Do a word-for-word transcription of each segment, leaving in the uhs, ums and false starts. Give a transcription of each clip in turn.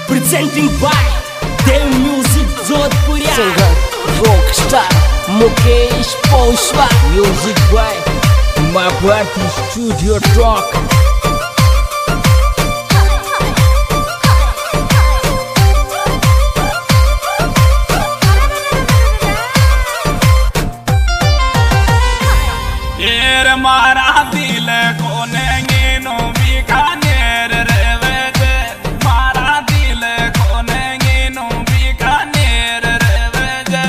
presenting by Dev Music Jodhpuri. Singer Rockstar Mukesh Poshwa. Music by My Bharti Studio Talk. मारा दिल कोने गिनो बीकानेर रेवे जे मारा दिल कोने गिनो बीकानेर रेवे जे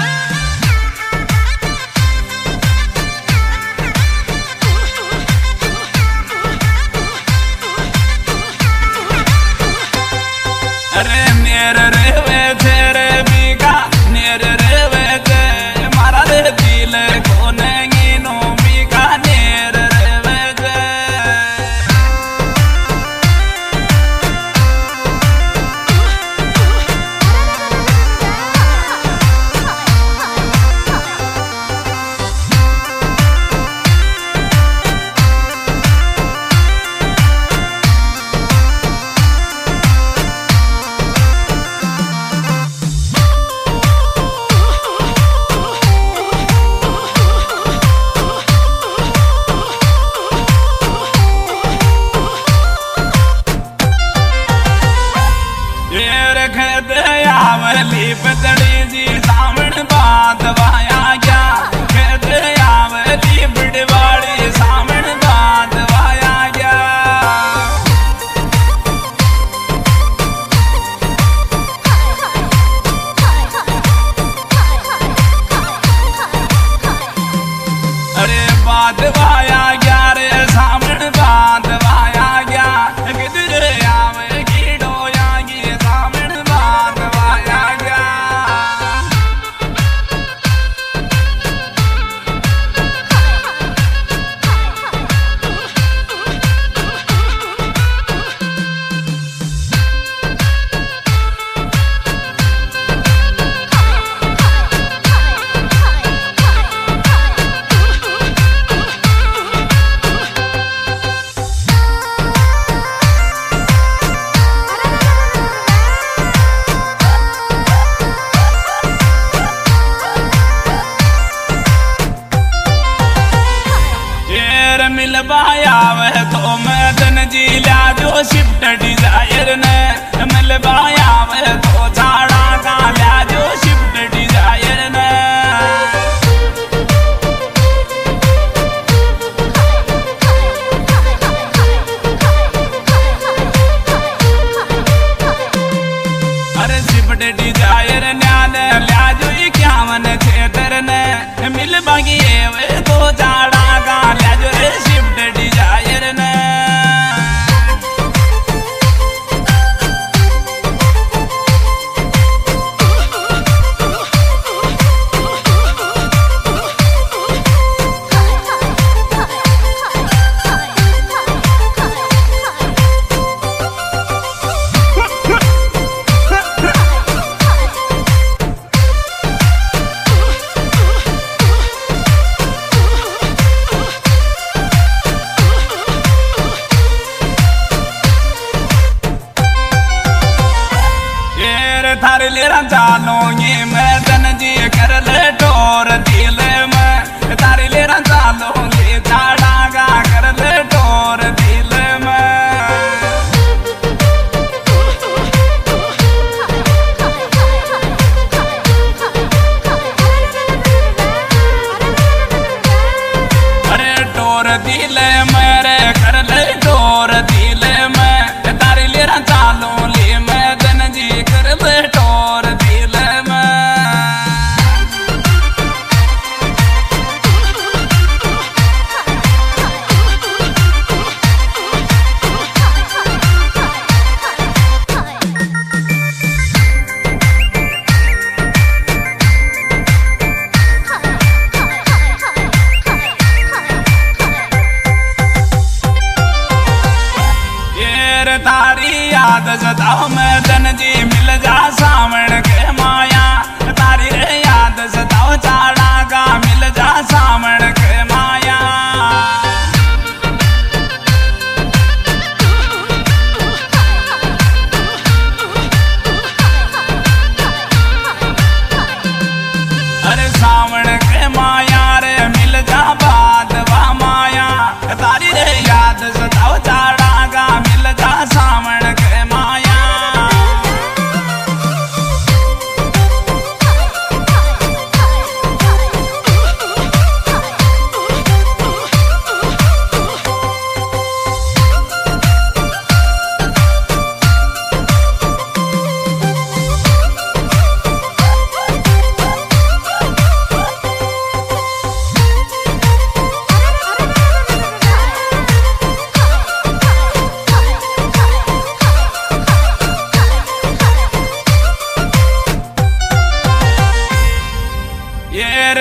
अरे नेर रेवे जे रे बीकानेर रेवे जे मारा दिल कोने गिनो आवली पतड़ी जी सावण बात वाया गया खेत आवली बिड़वाड़ी सावण बात वाया गया अरे बात वाया गया रे सावण बात वाया गया किधर आवे की डोया की सावण बात वाया गया मिलवाया वह तो मैं धन जी ला जो शिफ्ट डिजायर ने मिलवाया वह तो झाड़ा का ला जो शिफ्ट डिजायर ने अरे शिफ्ट डिजायर न्याने ला जो इक्यावन क्षेत्र ने मिल बागी वह तो झाड़ा का ला जो शिफ्ट डिजायर ने थार लेरा चालो ये मैं धन जी कर ले टोर दिल में थार लेरा चालो ले झाड़ा गा कर ले टोर दिल में अरे टोर दिल मेरे कर ले टोर दिल में थार लेरा चालो ले मैं धन जी कर ले टोर दिल में तारी याद सताओ मैं धन जी मिल जा सावण के माया तारी रे याद सताओ झाड़ा का मिल जा सावण के माया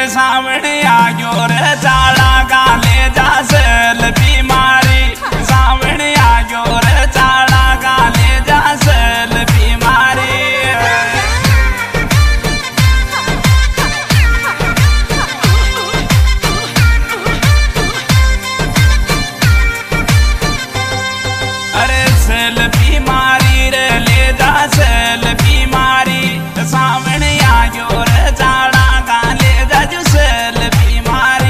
सामने आयो रे चाड़ा का ले जा सेल बीमारी सामने आयो रे चाड़ा का ले जा सेल बीमारी अरे सेल बीमारी रे ले जा सेल बीमारी सामने आयो रे चाड़ा का ले जा जो सेल बीमारी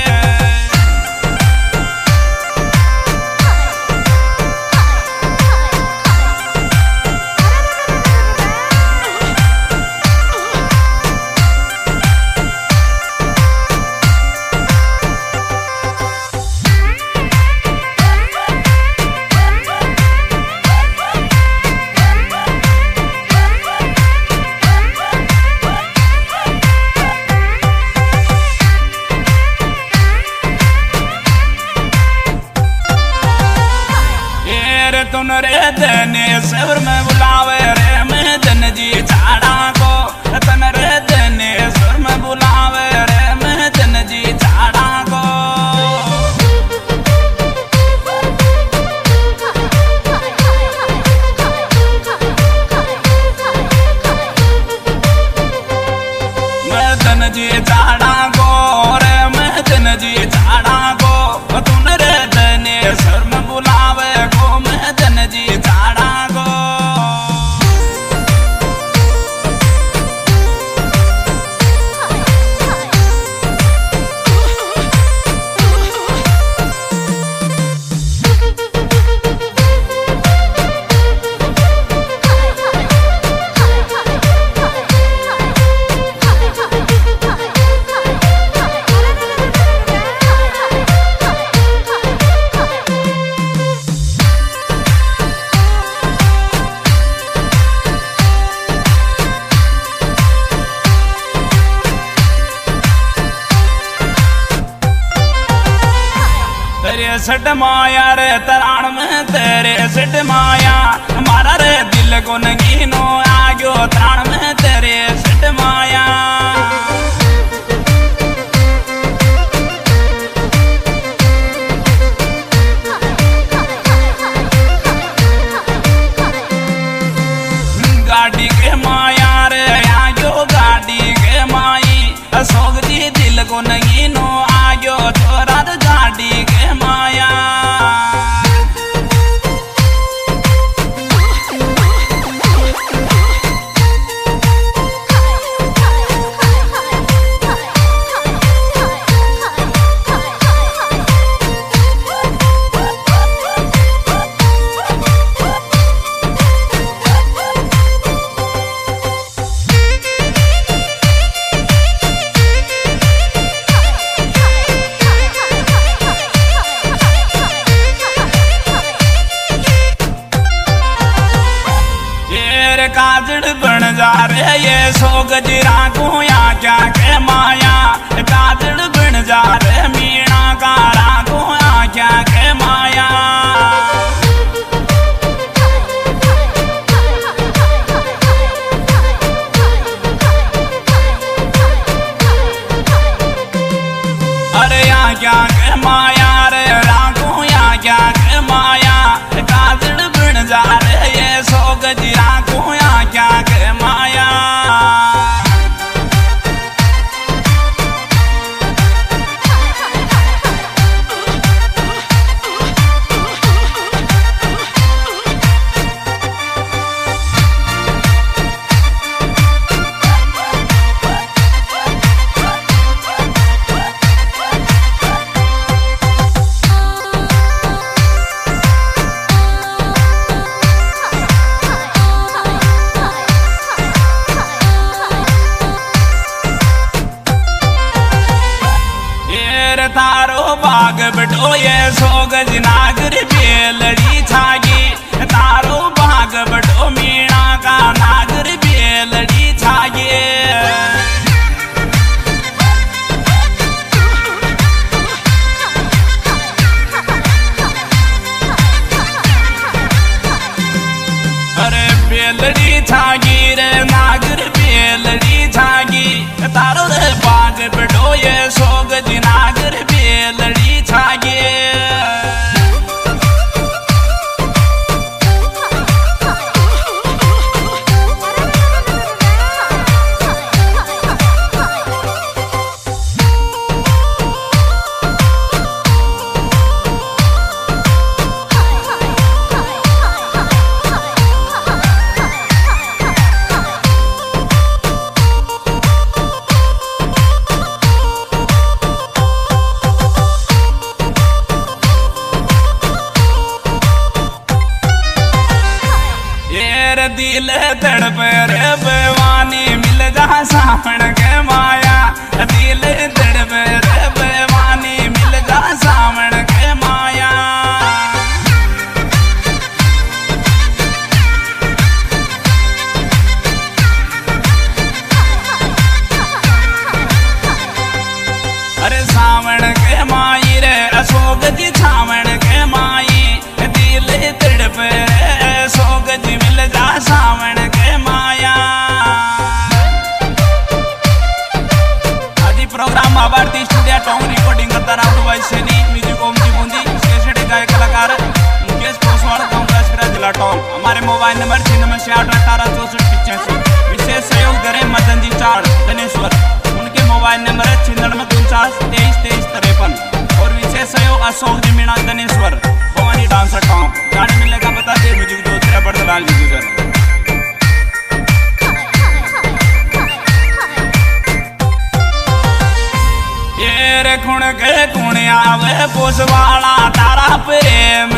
तुन रे दने सवर में बुलावे रे मैं दन जी चाड़ा को तन रे दने सवर में बुलावे रे मैं दन जी चाड़ा को मैं दन जी चाड़ा को रे मैं दन जी चाड़ा को तुन रे दने सवर में बुलावे को मैं दन जी चाड़ा को तेरे सट माया रे तराण में तेरे सट माया हमारा रे दिल को नगीनो आगो तराण में तेरे सट माया गाड़ी के माया रे आगो गाड़ी के माई अशोक जी दिल को नगीनो आगो छोरा गाड़ी के माया काजड़ बन जा रे ये सो गजरा को या क्या के माया काजड़ बन जा रे मीणा कारा को या क्या के माया अरे या क्या के माया रे रागो या क्या के माया काजड़ बन जा रे ये सो गजरा को या क्या के माया तारो बाग बटो ये सो गज नागर बेलड़ी छागी तारो बाग बटो मीणा का नागर बेलड़ी छागे अरे बेलड़ी छागी रे नागर बेलड़ी छागी तारो रे बाग बटो ये सोग जिनागर बेलड़ी छागे दिल तड़प रे बेवानी मिल जा सावण के माया दिल तड़प रे बेवानी मिल जा सावण के माया अरे सावण के माई रे अशोक जी छावण के माई दिल तड़प रे सोग जी मिल जा सावण के माया आदि प्रोग्राम आभारती स्टूडियो टॉम रिकॉर्डिंग करता राहुल भाई सैनी म्यूजिक ओम जी बूंदी कैसेट गाय कलाकार मुकेश पोसवाल गांव का जिला टॉम। हमारे मोबाइल नंबर छियानवे आठ अठारह चौसठ पिचासी। विशेष सहयोग करें मदन जी चार धनेश्वर, उनके मोबाइल नंबर है छियानवे उनचास तेईस तेईस तिरपन। और विशेष सहयोग अशोक जी मीणा धनेश्वर भवानी डांसर टॉम। गाड़ी मिलेगा बता दे म्यूजिक दूसरा बड़दलाल जी गुजर। खुण के खुण आवे पोसवाला तारा प्रेम